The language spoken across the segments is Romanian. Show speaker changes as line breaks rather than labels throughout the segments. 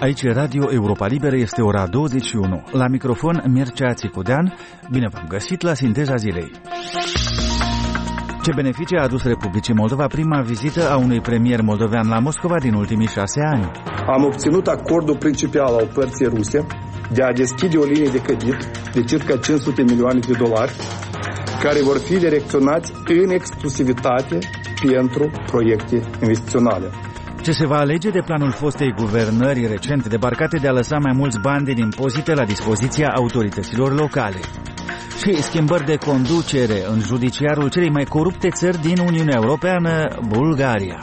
Aici Radio Europa Liberă, este ora 21. La microfon Mircea Țicudean. Bine v-am găsit la Sinteza Zilei. Ce beneficii a adus Republicii Moldova prima vizită a unui premier moldovean la Moscova din ultimii 6 ani?
Am obținut acordul principal al părții ruse de a deschide o linie de credit de circa 500 milioane de dolari care vor fi direcționați în exclusivitate pentru proiecte investiționale.
Ce se va alege de planul fostei guvernări recent debarcate de a lăsa mai mulți bani din impozite la dispoziția autorităților locale? Și schimbări de conducere în judiciarul celei mai corupte țări din Uniunea Europeană, Bulgaria.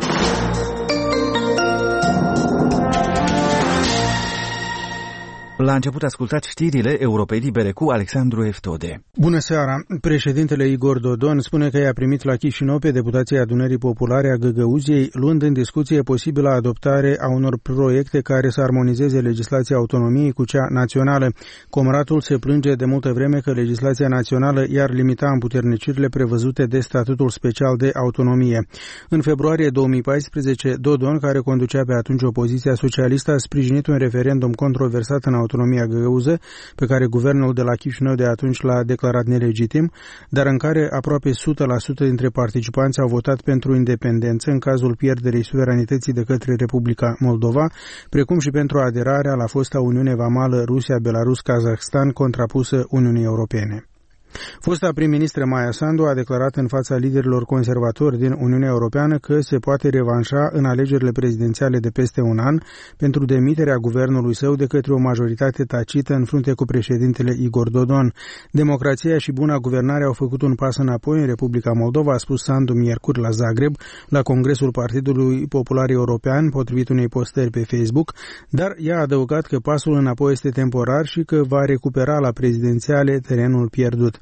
La început ascultați știrile Europei Libere cu Alexandru Eftode.
Bună seara! Președintele Igor Dodon spune că i-a primit la Chișinău pe deputații Adunării Populare a Găgăuziei, luând în discuție posibilă adoptare a unor proiecte care să armonizeze legislația autonomiei cu cea națională. Comratul se plânge de multă vreme că legislația națională i-ar limita împuternicirile prevăzute de statutul special de autonomie. În februarie 2014, Dodon, care conducea pe atunci opoziția socialistă, a sprijinit un referendum controversat în autonomia găgăuză, pe care guvernul de la Chișinău de atunci l-a declarat nelegitim, dar în care aproape 100% dintre participanți au votat pentru independență în cazul pierderii suveranității de către Republica Moldova, precum și pentru aderarea la fosta Uniune Vamală Rusia-Belarus-Kazahstan contrapusă Uniunii Europene. Fosta prim-ministră Maia Sandu a declarat în fața liderilor conservatori din Uniunea Europeană că se poate revanșa în alegerile prezidențiale de peste un an pentru demiterea guvernului său de către o majoritate tacită în frunte cu președintele Igor Dodon. Democrația și buna guvernare au făcut un pas înapoi în Republica Moldova, a spus Sandu miercuri la Zagreb, la Congresul Partidului Popular European, potrivit unei postări pe Facebook, dar i-a adăugat că pasul înapoi este temporar și că va recupera la prezidențiale terenul pierdut.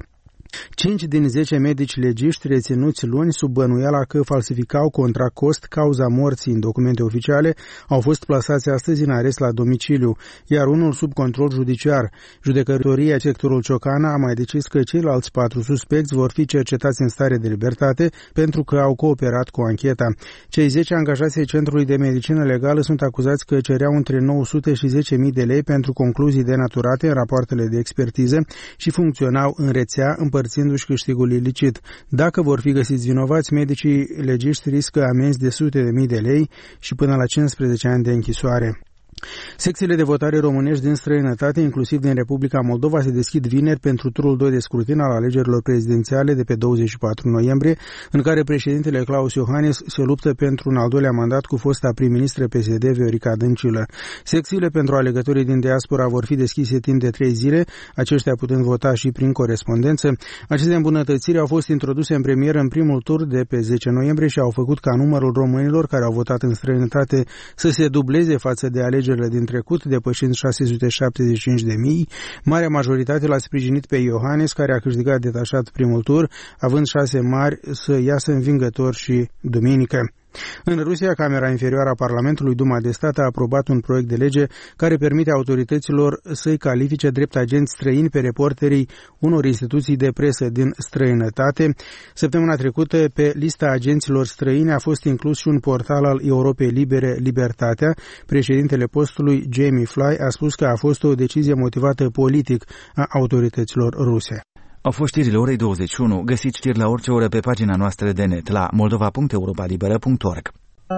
5 din 10 medici legiști reținuți luni sub bănuiala că falsificau contra cost cauza morții în documente oficiale au fost plasați astăzi în arest la domiciliu, iar unul sub control judiciar. Judecătoria sectorul Ciocana a mai decis că ceilalți 4 suspecți vor fi cercetați în stare de libertate pentru că au cooperat cu ancheta. Cei 10 angajați ai Centrului de Medicină Legală sunt acuzați că cereau între 900 și 10.000 de lei pentru concluzii denaturate în rapoartele de expertiză și funcționau în rețea împărțindu-și câștigul ilicit. Dacă vor fi găsiți vinovați, medicii legiști riscă amenzi de sute de mii de lei și până la 15 ani de închisoare. Secțiile de votare românești din străinătate, inclusiv din Republica Moldova, se deschid vineri pentru turul 2 de scrutin al alegerilor prezidențiale de pe 24 noiembrie, în care președintele Claus Iohannis se luptă pentru un al doilea mandat cu fosta prim-ministră PSD Viorica Dăncilă. Secțiile pentru alegătorii din diaspora vor fi deschise timp de 3 zile, aceștia putând vota și prin corespondență. Aceste îmbunătățiri au fost introduse în premieră în primul tur de pe 10 noiembrie și au făcut ca numărul românilor care au votat în străinătate să se dubleze față de alegerile din trecut, depășind 675.000. Marea majoritate l-a sprijinit pe Iohannis, care a câștigat detașat primul tur, având șanse mari să iasă învingător și duminică. În Rusia, Camera Inferioară a Parlamentului, Duma de Stat, a aprobat un proiect de lege care permite autorităților să-i califice drept agenți străini pe reporterii unor instituții de presă din străinătate. Săptămâna trecută, pe lista agenților străini a fost inclus și un portal al Europei Libere, Libertatea. Președintele postului, Jamie Fly, a spus că a fost o decizie motivată politic a autorităților ruse.
Au fost știrile orei 21. Găsiți știri la orice oră pe pagina noastră de net la moldova.europalibera.org.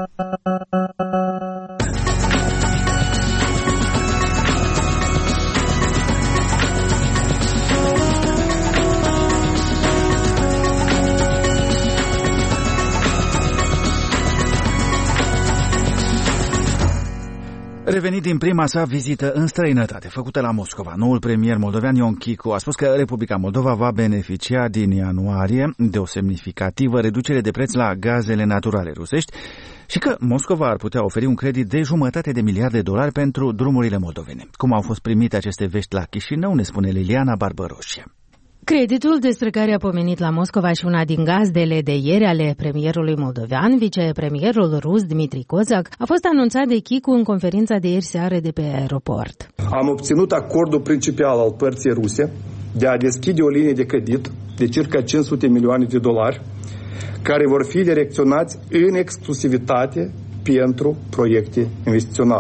Revenit din prima sa vizită în străinătate, făcută la Moscova, noul premier moldovean Ion Chicu a spus că Republica Moldova va beneficia din ianuarie de o semnificativă reducere de preț la gazele naturale rusești și că Moscova ar putea oferi un credit de $1,5 miliarde pentru drumurile moldovene. Cum au fost primite aceste vești la Chișinău, ne spune Liliana Barbăroșie.
Creditul despre care a pomenit la Moscova și una din gazdele de ieri ale premierului moldovean, vicepremierul rus Dmitri Kozak, a fost anunțat de Chicu în conferința de ieri seară de pe aeroport.
Am obținut acordul principal al părții ruse de a deschide o linie de credit de circa 500 milioane de dolari care vor fi direcționați în exclusivitate pentru proiecte investiționale.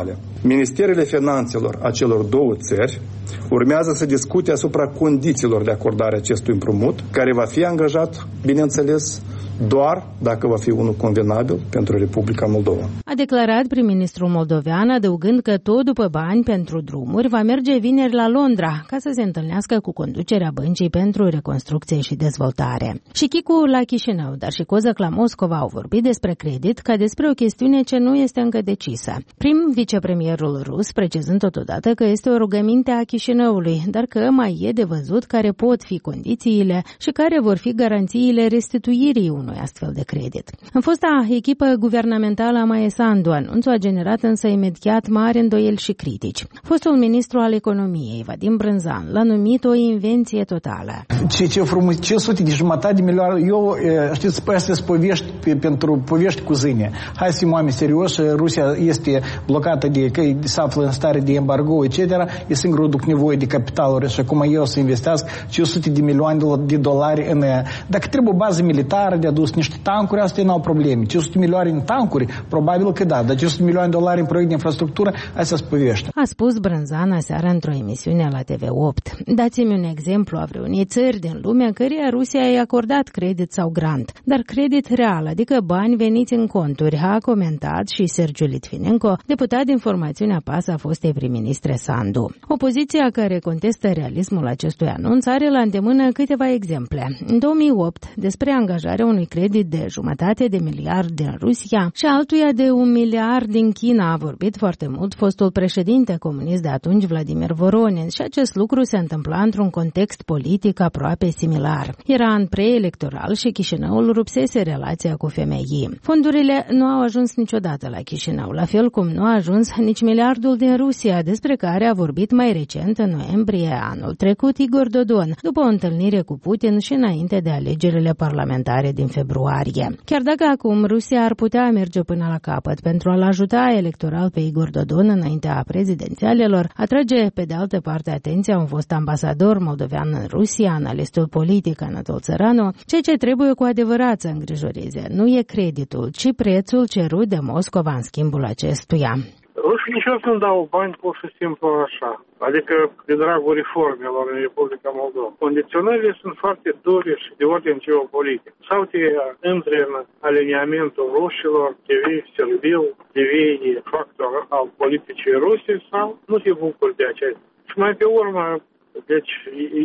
Ministerele Finanțelor a celor două țări urmează să discute asupra condițiilor de acordare acestui împrumut, care va fi angajat, bineînțeles, doar dacă va fi unul convenabil pentru Republica Moldova.
A declarat prim-ministrul moldovean, adăugând că tot după bani pentru drumuri va merge vineri la Londra ca să se întâlnească cu conducerea Băncii pentru Reconstrucție și Dezvoltare. Și Chicu la Chișinău, dar și Kozak la Moscova au vorbit despre credit ca despre o chestiune ce nu este încă decisă. Vicepremierul rus precizând totodată că este o rugăminte a Chișinăului, dar că mai e de văzut care pot fi condițiile și care vor fi garanțiile restituirii unui astfel de credit. În fosta echipă guvernamentală a Maia Sandu, anunțul a generat însă imediat mari îndoieli și critici. Fostul ministru al economiei, Vadim Brânzan, l-a numit o invenție totală.
Ce frumos, 500 de jumătate de milioane, eu, știți, astea sunt pentru povești cu zâne. Hai să fim oameni serioși, Rusia este blocată se află în stare de embargo, etc. E singurul duc nevoie de capitaluri și acum eu să investească 500 de milioane de dolari în... Dacă trebuie o bază militară de adus niște tancuri, astea n-au probleme. 500 milioane în tancuri, probabil că da, dar 500 milioane de dolari în proiect de infrastructură, astea sunt povești.
A spus Brânzan aseară într-o emisiune la TV8. Dați-mi un exemplu a vreunei țări din lume căreia Rusia i-a acordat credit sau grant, dar credit real, adică bani veniți în conturi, a comentat și Sergiu Litvinenko, deputat din formațiunea PAS a fostei prim-ministre Sandu. Opoziția care contestă realismul acestui anunț are la îndemână câteva exemple. În 2008, despre angajarea unui credit de 500 miliard din Rusia și altuia de 1 miliard din China a vorbit foarte mult fostul președinte comunist de atunci, Vladimir Voronin, și acest lucru se întâmpla într-un context politic aproape similar. Era an preelectoral și Chișinăul rupsese relația cu FMI. Fondurile nu au ajuns niciodată la Chișinău, la fel cum nu a ajuns nici miliardul din Rusia, despre care a vorbit mai recent, în noiembrie anul trecut, Igor Dodon, după o întâlnire cu Putin și înainte de alegerile parlamentare din februarie. Chiar dacă acum Rusia ar putea merge până la capăt pentru a-l ajuta electoral pe Igor Dodon înaintea prezidențialelor, atrage pe de altă parte atenția un fost ambasador moldovean în Rusia, analistul politic Anatol Țăranu, ceea ce trebuie cu adevărat să îngrijoreze nu e creditul, ci prețul cerut de Moscova în schimbul acestuia.
Rușii niciodată nu dau bani pur și simplu așa, adică de dragul reformelor în Republica Moldova. Condiționările sunt foarte dure și de ordin geopolitic. Sau te intri în aliniamentul rușilor, devii servil, devii factor al politicii ruse sau nu te bucuri de aceea. Și mai pe urmă, deci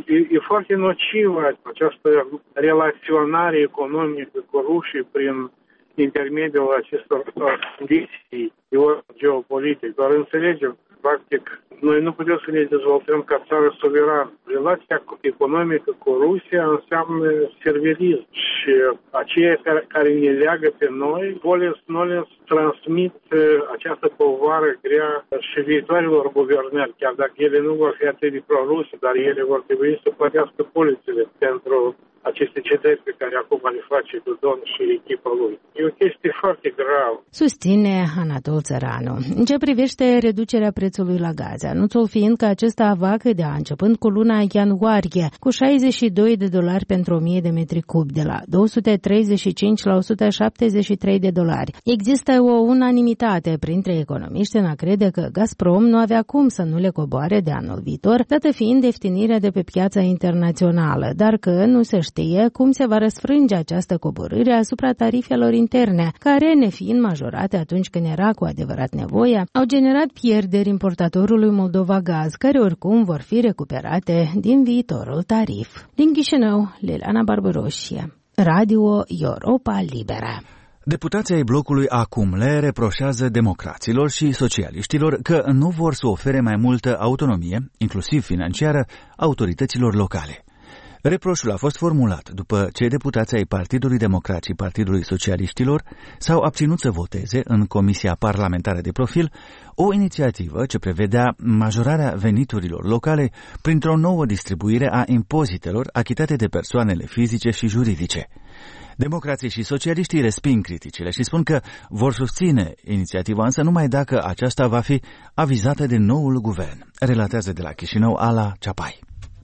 e foarte nocivă această relaționare economică cu rușii prin intermediul acestor condiții de ordin geopolitic. Doar înțelegem, practic, noi nu putem să ne dezvoltăm ca țară suverană. Relația economică cu Rusia înseamnă servilism și aceia care ne leagă pe noi nu le transmit această povară grea și viitoarelor guvernări, chiar dacă ele nu vor fi atât de pro-ruse, dar ele vor trebui să plătească polițele pentru aceste cedări pe care acum le face Dodon și echipa lui. E o chestie foarte gravă.
Susține Anatol Țăranu. În ce privește reducerea prețului la gaze, anunțul fiind că acesta va cădea începând cu luna ianuarie, cu $62 pentru 1000 de metri cubi, de la 235 la $173. Există o unanimitate printre economiști în a crede că Gazprom nu avea cum să nu le coboare de anul viitor, dată fiind ieftinire de pe piața internațională, dar că nu se știe cum se va răsfrânge această coborâre asupra tarifelor interne, care, nefiind majorate atunci când era cu adevărat nevoie, au generat pierderi importatorului Moldova Gaz, care oricum vor fi recuperate din viitorul tarif. Din Chișinău, Liliana Barbaroșie, Radio Europa Liberă.
Deputații ai blocului acum le reproșează democraților și socialiștilor că nu vor să ofere mai multă autonomie, inclusiv financiară, autorităților locale. Reproșul a fost formulat după ce deputații ai Partidului Democrat și Partidului Socialiștilor s-au abținut să voteze în Comisia Parlamentară de Profil o inițiativă ce prevedea majorarea veniturilor locale printr-o nouă distribuire a impozitelor achitate de persoanele fizice și juridice. Democrații și socialiștii resping criticile și spun că vor susține inițiativa, însă numai dacă aceasta va fi avizată de noul guvern, relatează de la Chișinău Ala Ceapai.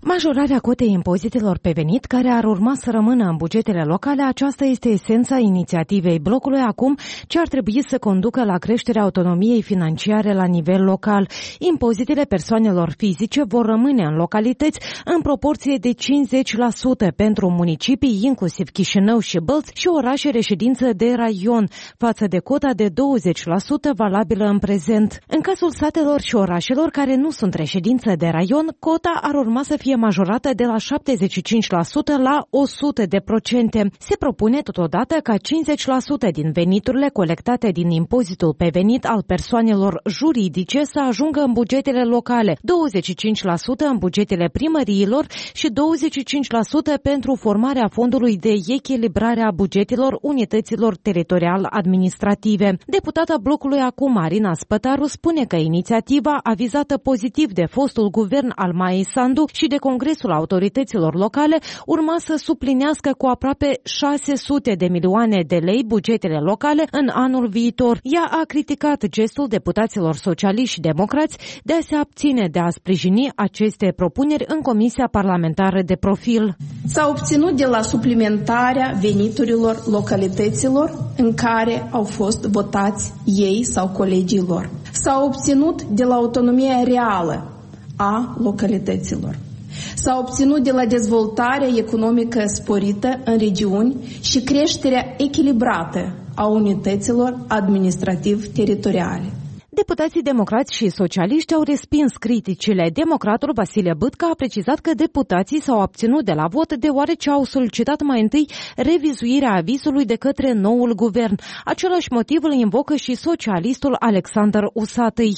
Majorarea cotei impozitelor pe venit, care ar urma să rămână în bugetele locale, aceasta este esența inițiativei blocului acum, ce ar trebui să conducă la creșterea autonomiei financiare la nivel local. Impozitele persoanelor fizice vor rămâne în localități în proporție de 50% pentru municipii, inclusiv Chișinău și Bălți, și orașe reședință de raion, față de cota de 20% valabilă în prezent. În cazul satelor și orașelor care nu sunt reședință de raion, cota ar urma să fie majorată de la 75% la 100%. Se propune totodată ca 50% din veniturile colectate din impozitul pe venit al persoanelor juridice să ajungă în bugetele locale, 25% în bugetele primăriilor și 25% pentru formarea fondului de echilibrare a bugetelor unităților teritorial-administrative. Deputata blocului acum, Marina Spătaru, spune că inițiativa avizată pozitiv de fostul guvern al Maiei Sandu și de Congresul Autorităților Locale urma să suplinească cu aproape 600 de milioane de lei bugetele locale în anul viitor. Ea a criticat gestul deputaților socialiști și democrați de a se abține de a sprijini aceste propuneri în Comisia Parlamentară de Profil.
S-a obținut de la suplimentarea veniturilor localităților în care au fost votați ei sau colegii lor. S-a obținut de la autonomia reală a localităților. S-a obținut de la dezvoltarea economică sporită în regiuni și creșterea echilibrată a unităților administrativ-teritoriale.
Deputații democrați și socialiști au respins criticile. Democratul Vasile Bâtca a precizat că deputații s-au abținut de la vot deoarece au solicitat mai întâi revizuirea avizului de către noul guvern. Același motiv îl invocă și socialistul Alexandru Usatăi.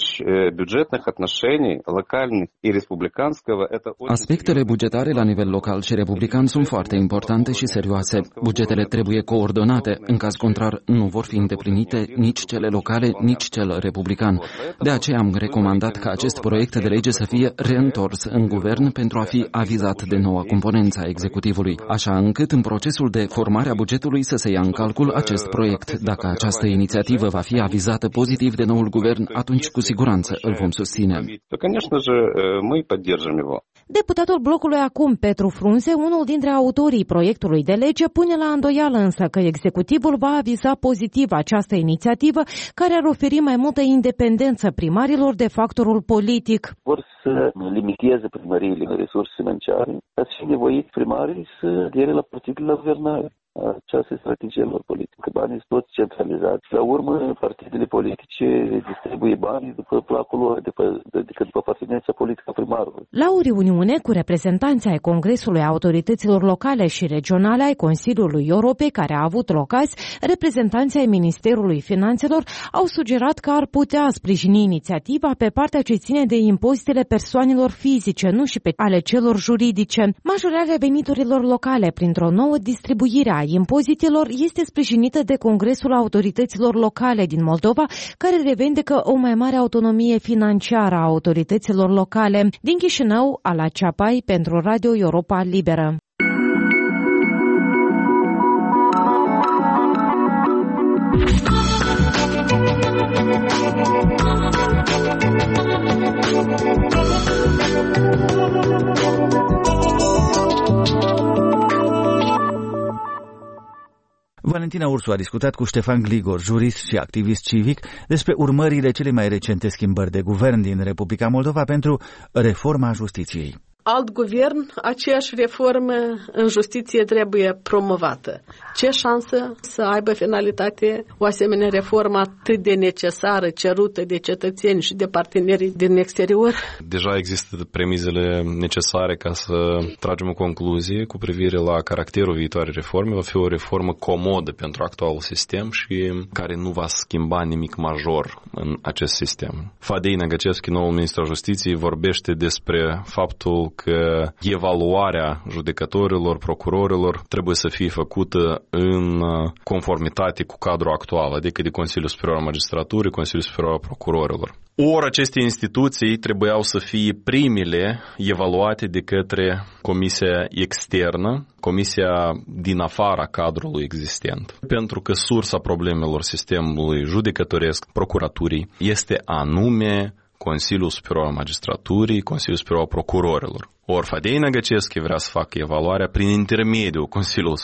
Aspectele bugetare la nivel local și republican sunt foarte importante și serioase. Bugetele trebuie coordonate. În caz contrar, nu vor fi îndeplinite nici cele locale, nici cele republican. De aceea am recomandat ca acest proiect de lege să fie reîntors în guvern pentru a fi avizat de noua componență a executivului, așa încât în procesul de formare a bugetului să se ia în calcul acest proiect. Dacă această inițiativă va fi avizată pozitiv de noul guvern, atunci cu siguranță îl vom susține.
Deputatul blocului acum, Petru Frunze, unul dintre autorii proiectului de lege, pune la îndoială însă că executivul va aviza pozitiv această inițiativă, care ar oferi mai multă independență primarilor de factorul politic.
Vor să limiteze primăriile în resurse financiare, ați fi nevoit primarii să adere la partidul la guvernare. Aceasta e strategia lor politică. Banii sunt toți centralizați. La urmă, partidele politice distribuie banii după placul lor, după apartenența politică a primarului.
La o reuniune cu reprezentanții ai Congresului Autorităților Locale și Regionale ai Consiliului Europei, care a avut loc azi, reprezentanții ai Ministerului Finanțelor au sugerat că ar putea sprijini inițiativa pe partea ce ține de impozitele persoanelor fizice, nu și pe ale celor juridice. Majorarea veniturilor locale printr-o nouă distribuire a impozitelor este sprijinită de Congresul Autorităților Locale din Moldova, care revendică o mai mare autonomie financiară a autorităților locale. Din Chișinău, Ala Ceapai pentru Radio Europa Liberă.
Valentina Ursu a discutat cu Ștefan Gligor, jurist și activist civic, despre urmările cele mai recente schimbări de guvern din Republica Moldova pentru reforma justiției.
Alt guvern, aceeași reformă în justiție trebuie promovată. Ce șansă să aibă finalitate o asemenea reformă atât de necesară, cerută de cetățeni și de partenerii din exterior?
Deja există premizele necesare ca să tragem o concluzie cu privire la caracterul viitoarei reforme. Va fi o reformă comodă pentru actualul sistem și care nu va schimba nimic major în acest sistem. Fadei Năgăcescu, noul ministru al Justiției, vorbește despre faptul că evaluarea judecătorilor, procurorilor trebuie să fie făcută în conformitate cu cadrul actual, adică de Consiliul Superior al Magistraturii, Consiliul Superior al Procurorilor. Ori aceste instituții trebuiau să fie primele evaluate de către comisia externă, comisia din afara cadrului existent. Pentru că sursa problemelor sistemului judecătoresc, procuraturii, este anume Consiliul Superior al Magistraturii, Consiliul Superior al Procurorilor. Ori Fadei Năgăcescu vrea să facă evaluarea prin intermediul Consiliului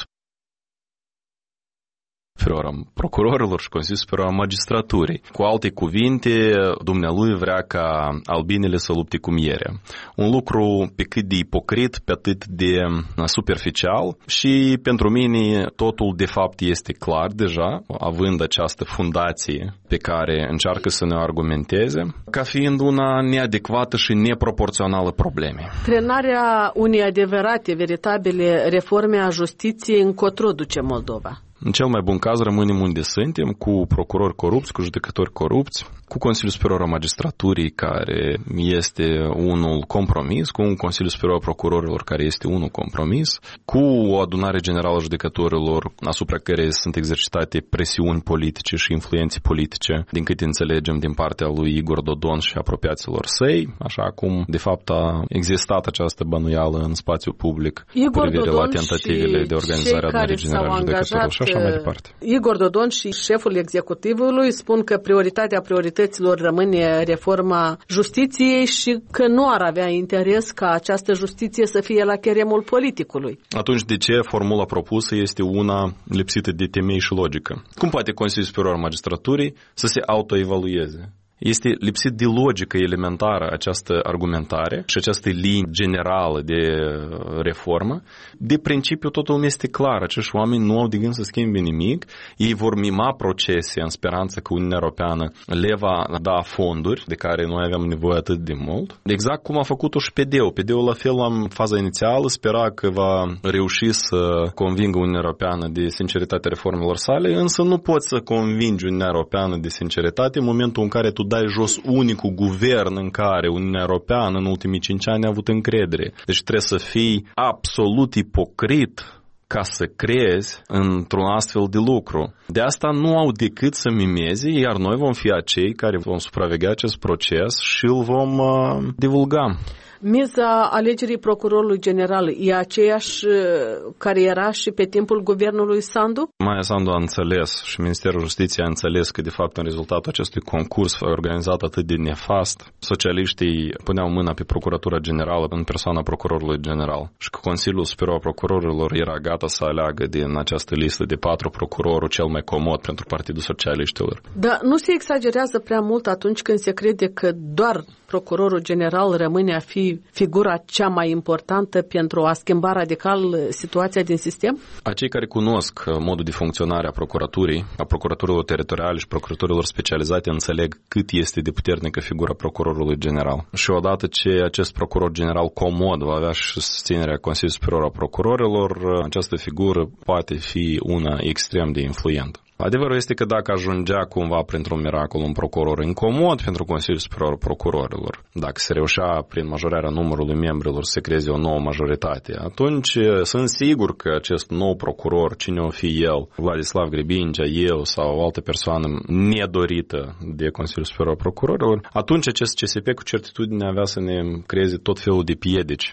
Superior al Procurorilor și Consiliul Superior al Magistraturii. Cu alte cuvinte, dumnealui vrea ca albinele să lupte cu mierea. Un lucru pe cât de ipocrit, pe atât de superficial și pentru mine totul de fapt este clar deja, având această fundație pe care încearcă să ne argumenteze, ca fiind una neadecvată și neproporțională problemei.
Trenarea unei adevărate, veritabile reforme a justiției încotro duce Moldova.
În cel mai bun caz rămânem unde suntem, cu procurori corupți, cu judecători corupți, cu Consiliul Superior al Magistraturii, care este unul compromis, cu un Consiliu Superior al Procurorilor, care este unul compromis, cu o adunare generală a judecătorilor, asupra care sunt exercitate presiuni politice și influențe politice, din câte înțelegem din partea lui Igor Dodon și apropiaților săi, așa cum, de fapt, a existat această bănuială în spațiul public cu privire la tentativele de organizare a adunării generale a judecătorilor și așa mai departe.
Igor Dodon și șeful executivului spun că prioritatea priorităților rămâne reforma justiției și că nu ar avea interes ca această justiție să fie la cheremul politicului.
Atunci de ce formula propusă este una lipsită de temei și logică? Cum poate Consiliul Superior al Magistraturii să se autoevalueze? Este lipsit de logică elementară această argumentare și această linie generală de reformă. De principiu totul este clar. Acești oameni nu au de gând să schimbe nimic. Ei vor mima procese în speranță că Uniunea Europeană le va da fonduri de care noi aveam nevoie atât de mult. Exact cum a făcut-o și PD-ul. PD-ul la fel în faza inițială spera că va reuși să convingă Uniunea Europeană de sinceritatea reformelor sale, însă nu poți să convingi Uniunea Europeană de sinceritate în momentul în care tu dai jos unicul guvern în care Uniunea Europeană în ultimii 5 ani a avut încredere. Deci trebuie să fii absolut ipocrit ca să crezi într-un astfel de lucru. De asta nu au decât să mimeze, iar noi vom fi acei care vom supraveghea acest proces și îl vom divulga.
Miza alegerii procurorului general e aceeași care era și pe timpul guvernului Sandu?
Maia Sandu a înțeles și Ministerul Justiției a înțeles că de fapt în rezultatul acestui concurs organizat atât de nefast, socialiștii puneau mâna pe Procuratura Generală în persoana procurorului general și că Consiliul Superior al Procurorilor era gata să aleagă din această listă de 4 procurorul cel mai comod pentru Partidul Socialiștilor.
Dar nu se exagerează prea mult atunci când se crede că doar procurorul general rămâne a fi figura cea mai importantă pentru a schimba radical situația din sistem?
Acei care cunosc modul de funcționare a procuraturii, a procuraturilor teritoriale și procuraturilor specializate înțeleg cât este de puternică figura procurorului general. Și odată ce acest procuror general comod va avea și susținerea Consiliului Superior al Procurorilor, această figură poate fi una extrem de influentă. Adevărul este că dacă ajungea cumva printr-un miracol un procuror incomod pentru Consiliul Superior al Procurorilor, dacă se reușea prin majorarea numărului membrilor să creeze o nouă majoritate, atunci sunt sigur că acest nou procuror, cine o fi el, Vladislav Grebingea, eu sau o altă persoană nedorită de Consiliul Superior al Procurorilor, atunci acest CSP cu certitudine avea să ne creeze tot felul de piedici.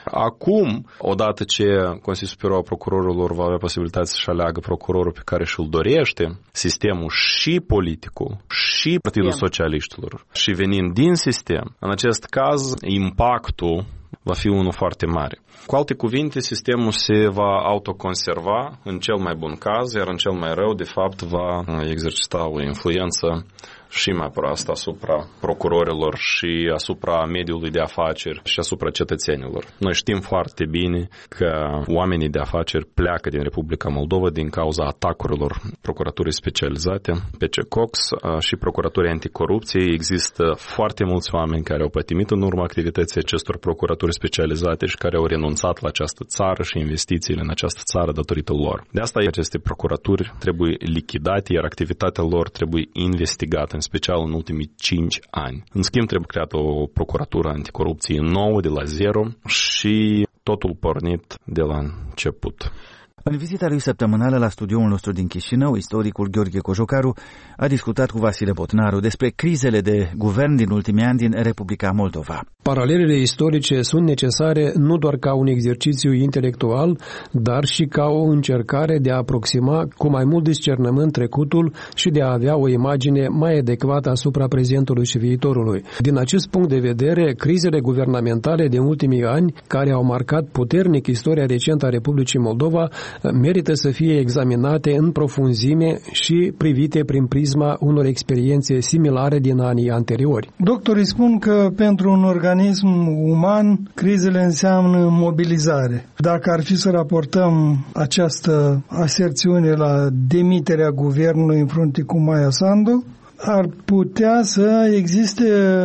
Acum, odată ce Consiliul Superior al Procurorilor va avea posibilitatea să-și aleagă procurorul pe care și-l dorește, sistemul și politicul și Partidul Socialiștilor și venind din sistem, în acest caz, impactul va fi unul foarte mare. Cu alte cuvinte, sistemul se va autoconserva în cel mai bun caz, iar în cel mai rău, de fapt, va exercita o influență și mai proastă asupra procurorilor și asupra mediului de afaceri și asupra cetățenilor. Noi știm foarte bine că oamenii de afaceri pleacă din Republica Moldova din cauza atacurilor procuraturii specializate, PCCOX și procuraturii anticorupție. Există foarte mulți oameni care au pătimit în urma activității acestor procuraturi specializate și care au renunțat la această țară și investițiile în această țară datorită lor. De asta aceste procuraturi trebuie lichidate, iar activitatea lor trebuie investigată, în special în ultimii 5 ani. În schimb, trebuie creată o procuratură anticorupție nouă de la zero și totul pornit de la început.
În vizita lui săptămânală la studioul nostru din Chișinău, istoricul Gheorghe Cojocaru a discutat cu Vasile Botnaru despre crizele de guvern din ultimii ani din Republica Moldova.
Paralelele istorice sunt necesare nu doar ca un exercițiu intelectual, dar și ca o încercare de a aproxima cu mai mult discernământ trecutul și de a avea o imagine mai adecvată asupra prezentului și viitorului. Din acest punct de vedere, crizele guvernamentale din ultimii ani, care au marcat puternic istoria recentă a Republicii Moldova, merită să fie examinate în profunzime și privite prin prisma unor experiențe similare din anii anteriori.
Doctorii spun că pentru un organism uman, crizele înseamnă mobilizare. Dacă ar fi să raportăm această aserțiune la demiterea guvernului în frunte cu Maia Sandu, ar putea să existe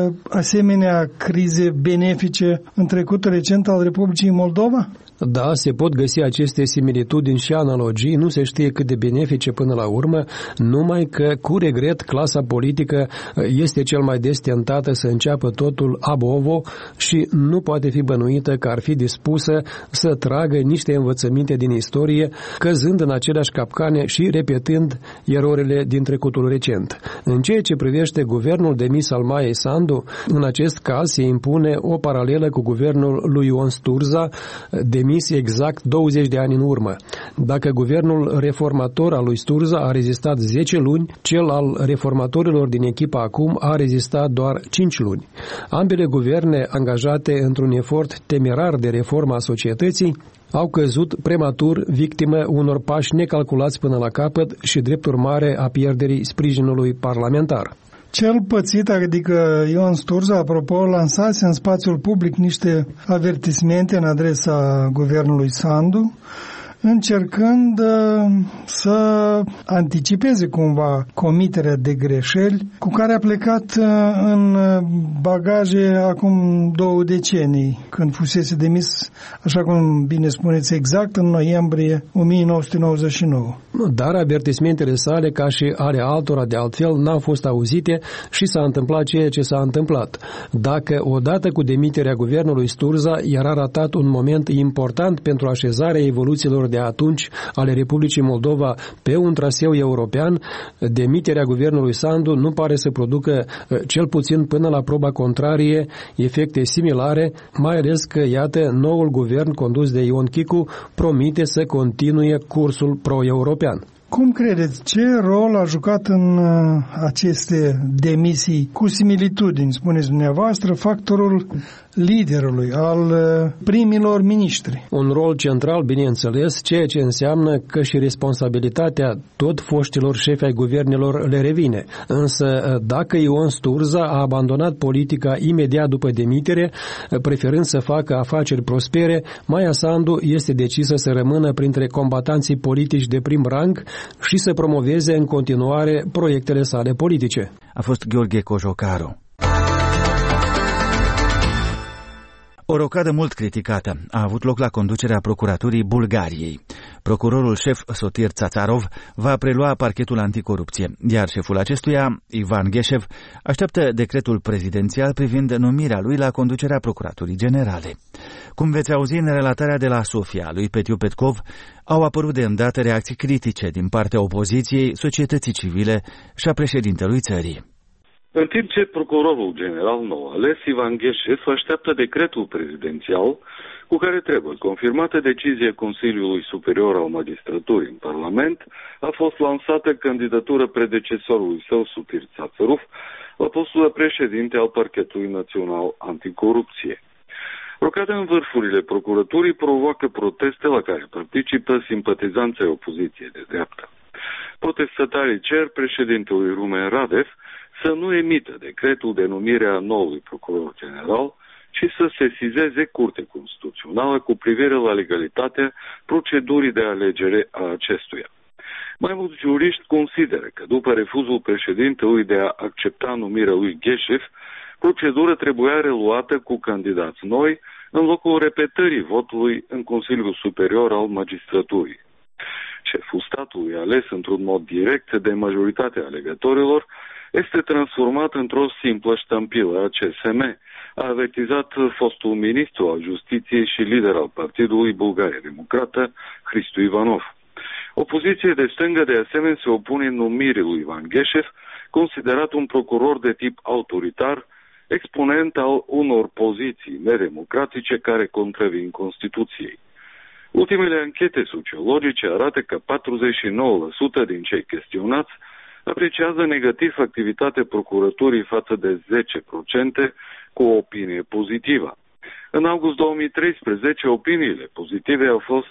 asemenea crize benefice în trecutul recent al Republicii Moldova?
Da, se pot găsi aceste similitudini și analogii, nu se știe cât de benefice până la urmă, numai că, cu regret, clasa politică este cel mai des tentată să înceapă totul ab ovo și nu poate fi bănuită că ar fi dispusă să tragă niște învățăminte din istorie, căzând în aceleași capcane și repetând erorile din trecutul recent. În ceea ce privește guvernul demis al Maiei Sandu, în acest caz se impune o paralelă cu guvernul lui Ion Sturza, demis exact 20 de ani în urmă. Dacă guvernul reformator al lui Sturza a rezistat 10 luni, cel al reformatorilor din echipa acum a rezistat doar 5 luni. Ambele guverne, angajate într-un efort temerar de reformă a societății, au căzut prematur victime unor pași necalculați până la capăt și drept urmare a pierderii sprijinului parlamentar.
Cel pățit, adică Ion Sturza, apropo, lansase în spațiul public niște avertismente în adresa guvernului Sandu, încercând să anticipeze cumva comiterea de greșeli cu care a plecat în bagaje acum 2 decenii, când fusese demis, așa cum bine spuneți, exact în noiembrie 1999.
Dar avertismentele sale, ca și ale altora de altfel, n-au fost auzite și s-a întâmplat ceea ce s-a întâmplat. Dacă odată cu demiterea guvernului Sturza era ratat un moment important pentru așezarea evoluțiilor de atunci ale Republicii Moldova pe un traseu european, demiterea guvernului Sandu nu pare să producă, cel puțin până la proba contrarie, efecte similare, mai ales că, iată, noul guvern condus de Ion Chicu promite să continue cursul pro-european.
Cum credeți, ce rol a jucat în aceste demisii cu similitudini, spuneți dumneavoastră, factorul liderului, al primilor miniștri?
Un rol central, bineînțeles, ceea ce înseamnă că și responsabilitatea tot foștilor șefi ai guvernelor le revine. Însă, dacă Ion Sturza a abandonat politica imediat după demitere, preferând să facă afaceri prospere, Maia Sandu este decisă să rămână printre combatanții politici de prim rang și să promoveze în continuare proiectele sale politice.
A fost Gheorghe Cojocaru. O rocadă mult criticată a avut loc la conducerea Procuraturii Bulgariei. Procurorul șef Sotir Țațarov va prelua parchetul anticorupție, iar șeful acestuia, Ivan Gheșev, așteaptă decretul prezidențial privind numirea lui la conducerea Procuraturii Generale. Cum veți auzi în relatarea de la Sofia lui Petiu Petkov, au apărut de îndată reacții critice din partea opoziției, societății civile și a președintelui țării.
În timp ce procurorul general nou ales, Ivan Gheșev, așteaptă decretul prezidențial cu care trebuie confirmată decizia Consiliului Superior al Magistraturii în Parlament, a fost lansată candidatura predecesorului său, Sotir Țațarov, la postul de președinte al Parchetului Național Anticorupție. Rocada în vârfurile procuraturii provoacă proteste la care participă simpatizanții opoziției de dreapta. Protestatarii cer președintelui Rumen Radev să nu emită decretul de numire a noului procuror general, ci să sesizeze Curtea Constituțională cu privire la legalitatea procedurii de alegere a acestuia. Mai mulți juriști consideră că după refuzul președintelui de a accepta numirea lui Gheșev, procedura trebuia reluată cu candidați noi în locul repetării votului în Consiliul Superior al Magistraturii. Șeful statului ales într-un mod direct de majoritatea alegătorilor este transformat într-o simplă ștampilă a CSM, a avertizat fostul ministru al Justiției și lider al Partidului Bulgaria Democrată, Hristo Ivanov. Opoziția de stângă de asemenea se opune numirii lui Ivan Gheșev, considerat un procuror de tip autoritar, exponent al unor poziții nedemocratice care contravin Constituției. Ultimele anchete sociologice arată că 49% din cei chestionați apreciază negativ activitatea procuraturii față de 10% cu o opinie pozitivă. În august 2013, opiniile pozitive au fost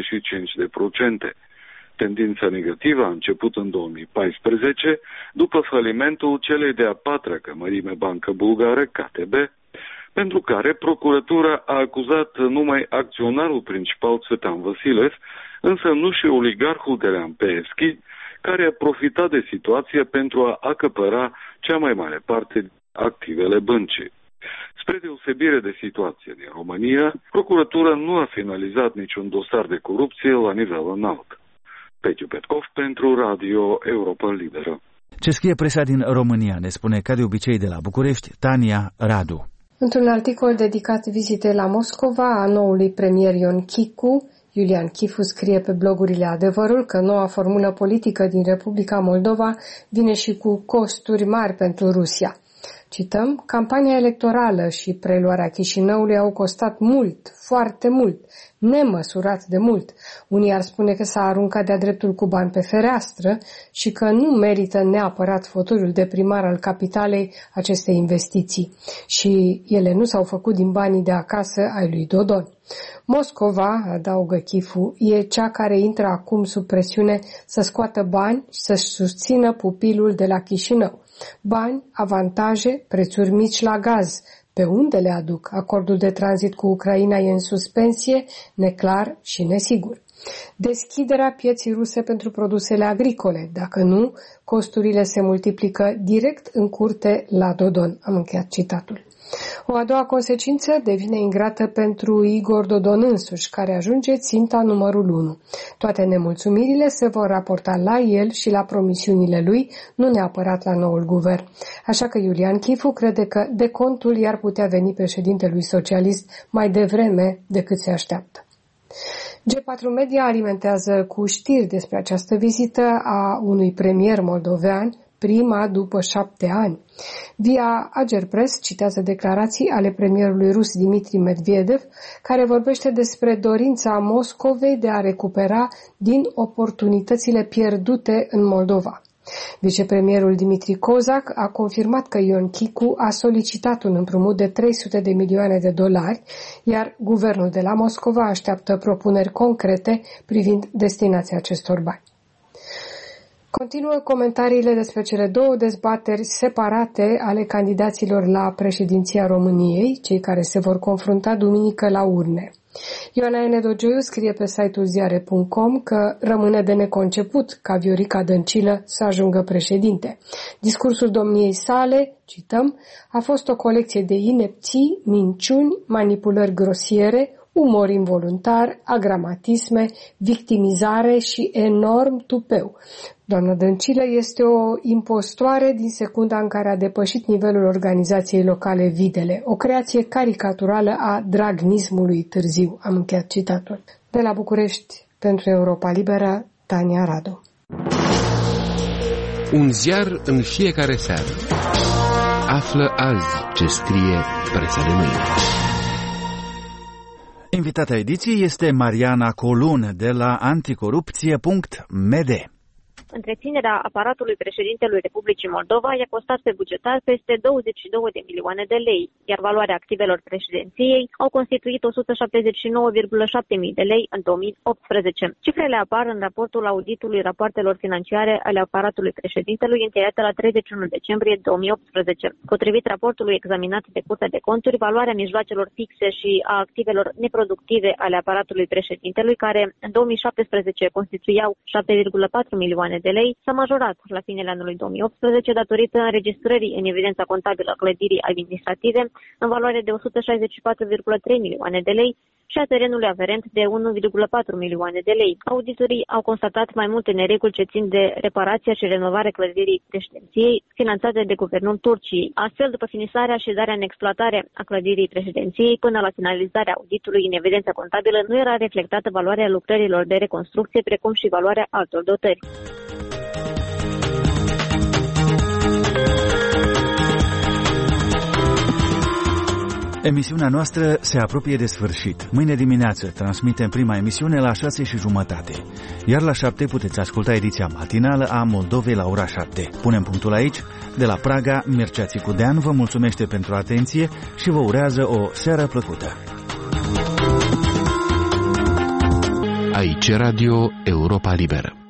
35%. Tendința negativă a început în 2014, după falimentul celei de-a patra cămărime bancă bulgară, KTB, pentru care procuratura a acuzat numai acționarul principal Tsvetan Vasilev, însă nu și oligarhul Delian Peevski, care a profitat de situație pentru a acăpăra cea mai mare parte din activele băncii. Spre deosebire de situație din România, procuratura nu a finalizat niciun dosar de corupție la nivel înalt. Petiu Petkov pentru Radio Europa Liberă.
Ce scrie presa din România, ne spune ca de obicei de la București, Tania Radu.
Într-un articol dedicat vizitei la Moscova a noului premier Ion Chicu, Iulian Chifu scrie pe blogurile Adevărul că noua formulă politică din Republica Moldova vine și cu costuri mari pentru Rusia. Cităm, campania electorală și preluarea Chișinăului au costat mult, foarte mult, nemăsurat de mult. Unii ar spune că s-a aruncat de-a dreptul cu bani pe fereastră și că nu merită neapărat fotoliul de primar al capitalei acestei investiții. Și ele nu s-au făcut din banii de acasă ai lui Dodon. Moscova, adaugă Chifu, e cea care intră acum sub presiune să scoată bani și să-și susțină pupilul de la Chișinău. Bani, avantaje, prețuri mici la gaz. Pe unde le aduc? Acordul de tranzit cu Ucraina e în suspensie, neclar și nesigur. Deschiderea pieții ruse pentru produsele agricole. Dacă nu, costurile se multiplică direct în curte la Dodon. Am încheiat citatul. O a doua consecință devine ingrată pentru Igor Dodon însuși, care ajunge ținta numărul 1. Toate nemulțumirile se vor raporta la el și la promisiunile lui, nu neapărat la noul guvern. Așa că Iulian Chifu crede că decontul i-ar putea veni președintelui socialist mai devreme decât se așteaptă. G4 Media alimentează cu știri despre această vizită a unui premier moldovean, prima după 7 ani. Via Agerpres citează declarații ale premierului rus Dmitri Medvedev, care vorbește despre dorința Moscovei de a recupera din oportunitățile pierdute în Moldova. Vicepremierul Dmitri Kozak a confirmat că Ion Chicu a solicitat un împrumut de 300 de milioane de dolari, iar guvernul de la Moscova așteaptă propuneri concrete privind destinația acestor bani. Continuă comentariile despre cele două dezbateri separate ale candidaților la președinția României, cei care se vor confrunta duminică la urne. Ioana Enedogioiu scrie pe site-ul ziare.com că rămâne de neconceput ca Viorica Dăncilă să ajungă președinte. Discursul domniei sale, cităm, a fost o colecție de inepții, minciuni, manipulări grosiere, umor involuntar, agramatisme, victimizare și enorm tupeu. Doamna Dăncilă este o impostoare din secunda în care a depășit nivelul organizației locale Videle, o creație caricaturală a dragnismului târziu. Am încheiat citatul. De la București, pentru Europa Liberă, Tania Radu.
Un ziar în fiecare seară. Află azi ce scrie presa de mâine.
Invitata ediției este Mariana Colun de la anticorupție.md.
Întreținerea aparatului președintelui Republicii Moldova i-a costat pe bugetar peste 22 de milioane de lei, iar valoarea activelor președinției au constituit 179,7 mii de lei în 2018. Cifrele apar în raportul auditului rapoartelor financiare ale aparatului președintelui încheiate la 31 decembrie 2018. Potrivit raportului examinat de Curtea de Conturi, valoarea mijloacelor fixe și a activelor neproductive ale aparatului președintelui, care în 2017 constituiau 7,4 milioane de lei, s-a majorat la finele anului 2018 datorită înregistrării în evidența contabilă clădirii administrative în valoare de 164,3 milioane de lei și a terenului aferent de 1,4 milioane de lei. Auditorii au constatat mai multe nereguli ce țin de reparația și renovarea clădirii președinției finanțate de guvernul Turciei. Astfel, după finisarea și darea în exploatare a clădirii președinției, până la finalizarea auditului în evidența contabilă, nu era reflectată valoarea lucrărilor de reconstrucție, precum și valoarea altor dotări.
Emisiunea noastră se apropie de sfârșit. Mâine dimineață transmitem prima emisiune la 6:30, iar la 7 puteți asculta ediția matinală a Moldovei la ora 7. Punem punctul aici. De la Praga, Mircea Țicudean vă mulțumește pentru atenție și vă urează o seară plăcută.
Aici Radio Europa Liberă.